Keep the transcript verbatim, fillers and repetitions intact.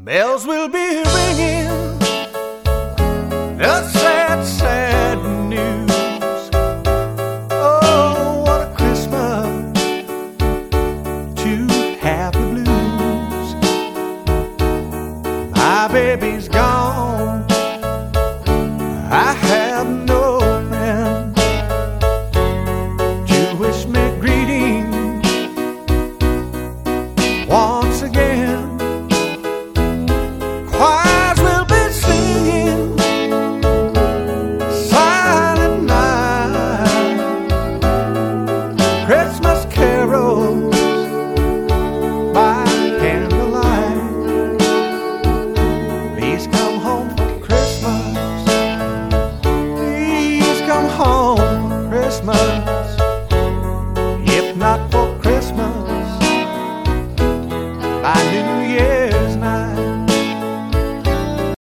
bells will be ringing, the sad, sad news. Oh, what a Christmas to have the blues. My baby's gone, I have no friend to wish me greetings once again. Choirs will be singing silent night, Christmas carols by candlelight. Please come home for Christmas, please come home for Christmas, if not for